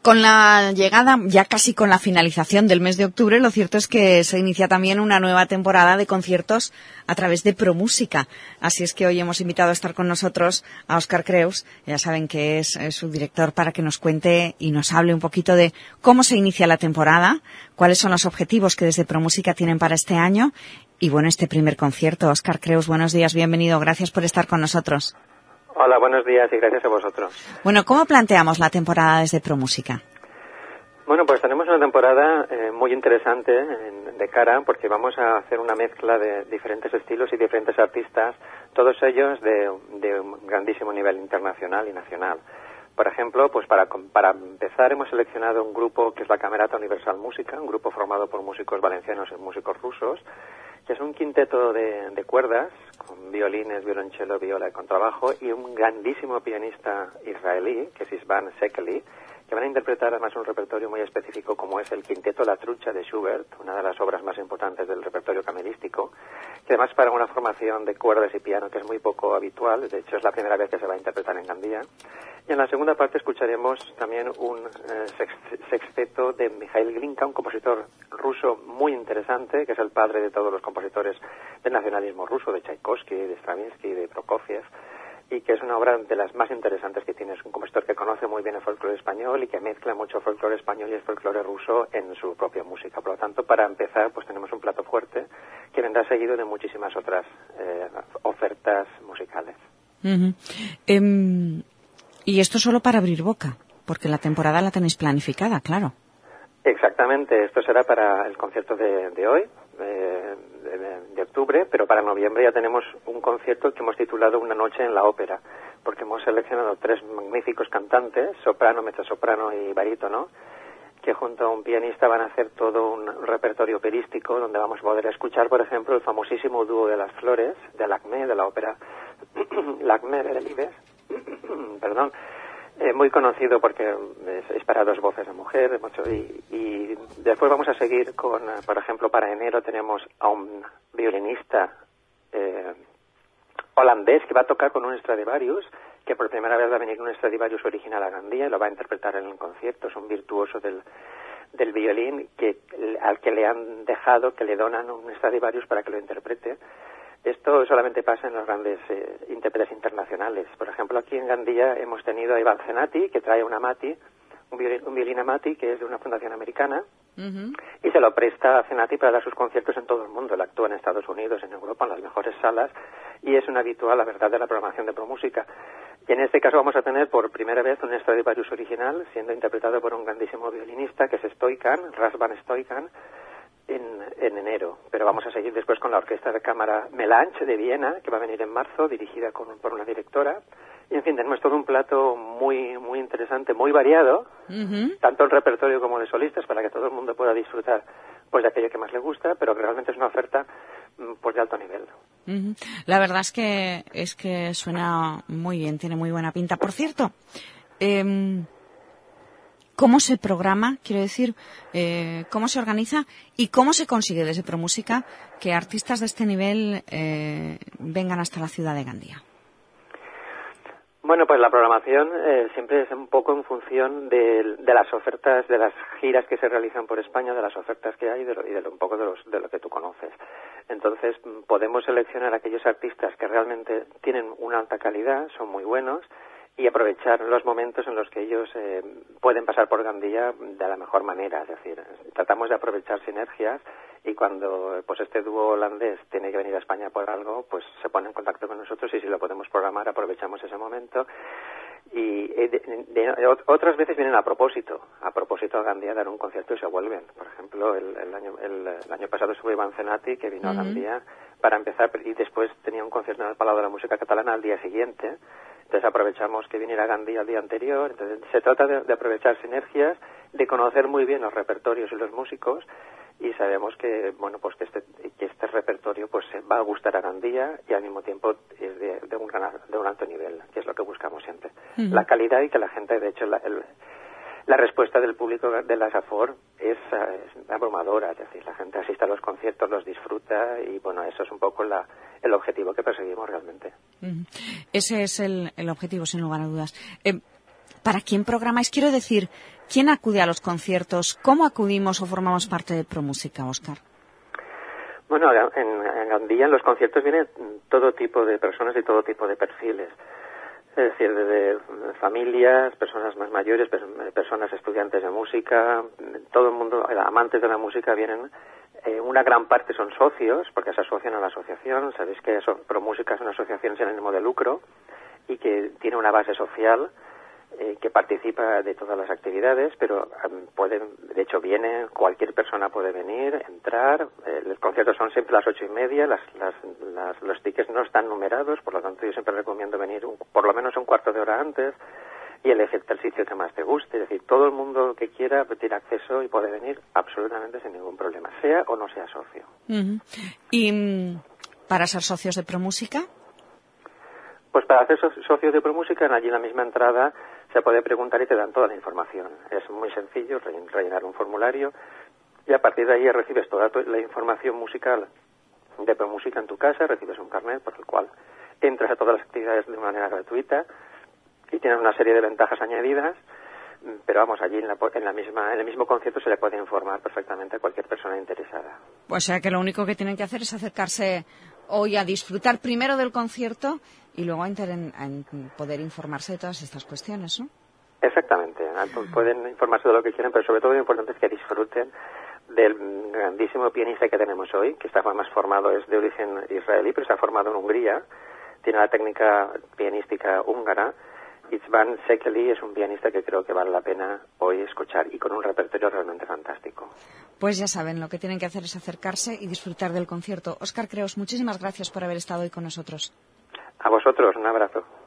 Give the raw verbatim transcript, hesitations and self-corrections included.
Con la llegada, ya casi con la finalización del mes de octubre, lo cierto es que se inicia también una nueva temporada de conciertos a través de ProMúsica. Así es que hoy hemos invitado a estar con nosotros a Óscar Creus, ya saben que es, es su director, para que nos cuente y nos hable un poquito de cómo se inicia la temporada, cuáles son los objetivos que desde ProMúsica tienen para este año y, bueno, este primer concierto. Óscar Creus, buenos días, bienvenido, gracias por estar con nosotros. Hola, buenos días y gracias a vosotros. Bueno, ¿cómo planteamos la temporada desde ProMúsica? Bueno, pues tenemos una temporada eh, muy interesante en, de cara, porque vamos a hacer una mezcla de diferentes estilos y diferentes artistas, todos ellos de, de un grandísimo nivel internacional y nacional. Por ejemplo, pues para, para empezar hemos seleccionado un grupo que es la Camerata Universal Música, un grupo formado por músicos valencianos y músicos rusos, que es un quinteto de, de cuerdas, con violines, violonchelo, viola y contrabajo, y un grandísimo pianista israelí, que es Isvan Sekeli, que van a interpretar además un repertorio muy específico como es el Quinteto La Trucha de Schubert, una de las obras más importantes del repertorio camerístico, que además para una formación de cuerdas y piano que es muy poco habitual, de hecho es la primera vez que se va a interpretar en Gandía. Y en la segunda parte escucharemos también un eh, sex- sexteto de Mikhail Glinka, un compositor ruso muy interesante, que es el padre de todos los compositores del nacionalismo ruso, de Tchaikovsky, de Stravinsky, de Prokofiev, y que es una obra de las más interesantes que tiene. Es un compositor que conoce muy bien el folclore español y que mezcla mucho folclore español y el folclore ruso en su propia música. Por lo tanto, para empezar, pues tenemos un plato fuerte que vendrá seguido de muchísimas otras eh, ofertas musicales. Uh-huh. Um, y esto solo para abrir boca, porque la temporada la tenéis planificada, claro. Exactamente, esto será para el concierto de, de hoy, eh, de, de octubre, pero para noviembre ya tenemos un concierto que hemos titulado Una noche en la ópera, porque hemos seleccionado tres magníficos cantantes, soprano, mezzosoprano y barítono, que junto a un pianista van a hacer todo un repertorio operístico donde vamos a poder escuchar, por ejemplo, el famosísimo dúo de las flores, de Lacmé, de la ópera Lacmé de Delibes, perdón, Eh, muy conocido porque es, es para dos voces de mujer, mucho, y, y después vamos a seguir con, por ejemplo, para enero tenemos a un violinista eh, holandés que va a tocar con un Stradivarius, que por primera vez va a venir un Stradivarius original a Gandía y lo va a interpretar en el concierto. Es un virtuoso del, del violín que al que le han dejado, que le donan un Stradivarius para que lo interprete. Esto solamente pasa en los grandes eh, intérpretes internacionales. Por ejemplo, aquí en Gandía hemos tenido a Iván Zenati, que trae una Amati, un violín, un violín Amati, que es de una fundación americana, uh-huh. y se lo presta a Zenati para dar sus conciertos en todo el mundo. Él actúa en Estados Unidos, en Europa, en las mejores salas, y es un habitual, la verdad, de la programación de ProMúsica. Y en este caso vamos a tener por primera vez un Stradivarius original, siendo interpretado por un grandísimo violinista, que es Stoican, Razvan Stoican, En, en enero, pero vamos a seguir después con la Orquesta de Cámara Melange de Viena, que va a venir en marzo, dirigida con, por una directora, y en fin, tenemos todo un plato muy muy interesante, muy variado, uh-huh. tanto el repertorio como de solistas, para que todo el mundo pueda disfrutar pues de aquello que más le gusta, pero que realmente es una oferta pues de alto nivel. Uh-huh. La verdad es que es que suena muy bien, tiene muy buena pinta. Por cierto, eh, ¿cómo se programa, quiero decir, eh, cómo se organiza y cómo se consigue desde ProMúsica que artistas de este nivel eh, vengan hasta la ciudad de Gandía? Bueno, pues la programación eh, siempre es un poco en función de, de las ofertas, de las giras que se realizan por España, de las ofertas que hay y de, lo, y de lo, un poco de, los, de lo que tú conoces. Entonces, podemos seleccionar aquellos artistas que realmente tienen una alta calidad, son muy buenos, y aprovechar los momentos en los que ellos eh, pueden pasar por Gandía de la mejor manera. Es decir, tratamos de aprovechar sinergias y cuando pues este dúo holandés tiene que venir a España por algo, pues se pone en contacto con nosotros y si lo podemos programar aprovechamos ese momento. Y de, de, de, otras veces vienen a propósito, a propósito a Gandía a dar un concierto y se vuelven. Por ejemplo, el, el, año, el, el año pasado estuvo Iván Zenati, que vino uh-huh. a Gandía para empezar y después tenía un concierto en el Palau de la Música Catalana al día siguiente. Entonces aprovechamos que viniera a Gandía el día anterior. Entonces se trata de, de aprovechar sinergias, de conocer muy bien los repertorios y los músicos, y sabemos que bueno pues que este que este repertorio pues va a gustar a Gandía y al mismo tiempo es de, de un gran, de un alto nivel, que es lo que buscamos siempre. Uh-huh. La calidad y que la gente, de hecho, la, el, la respuesta del público de la SAFOR es, es abrumadora, es decir, la gente asiste a los conciertos, los disfruta y bueno, eso es un poco la, el objetivo que perseguimos realmente. Uh-huh. Ese es el, el objetivo, sin lugar a dudas. Eh, ¿Para quién programáis? Quiero decir, ¿quién acude a los conciertos? ¿Cómo acudimos o formamos parte de ProMúsica, Óscar? Bueno, en, en Gandía en los conciertos viene todo tipo de personas y todo tipo de perfiles. Es decir, desde familias, personas más mayores, personas estudiantes de música, todo el mundo, amantes de la música vienen. Eh, una gran parte son socios, porque se asocian a la asociación. Sabéis que eso, ProMúsica es una asociación sin ánimo de lucro y que tiene una base social eh, que participa de todas las actividades, pero um, pueden, de hecho viene, cualquier persona puede venir, entrar. Eh, los conciertos son siempre a las ocho y media, las, las, las, los tickets no están numerados, por lo tanto yo siempre recomiendo venir un, por lo menos un cuarto de hora antes y elegir el sitio que más te guste. Es decir, todo el mundo que quiera tiene acceso y puede venir absolutamente sin ningún problema, sea o no sea socio. Uh-huh. ¿Y para ser socios de ProMúsica? Pues para hacer socios de ProMúsica, allí en la misma entrada se puede preguntar y te dan toda la información. Es muy sencillo rellenar un formulario y a partir de ahí recibes toda la información musical de ProMúsica en tu casa, recibes un carnet por el cual entras a todas las actividades de manera gratuita y tienes una serie de ventajas añadidas, pero vamos, allí en, la, en, la misma, en el mismo concierto se le puede informar perfectamente a cualquier persona interesada. O sea que lo único que tienen que hacer es acercarse hoy a disfrutar primero del concierto y luego a, en, en poder informarse de todas estas cuestiones, ¿no? Exactamente. Pueden informarse de lo que quieran, pero sobre todo lo importante es que disfruten del grandísimo pianista que tenemos hoy, que está más formado, es de origen israelí, pero se ha formado en Hungría. Tiene la técnica pianística húngara. Itzvan Sekeli es un pianista que creo que vale la pena hoy escuchar y con un repertorio realmente fantástico. Pues ya saben, lo que tienen que hacer es acercarse y disfrutar del concierto. Óscar Creus, muchísimas gracias por haber estado hoy con nosotros. A vosotros, un abrazo.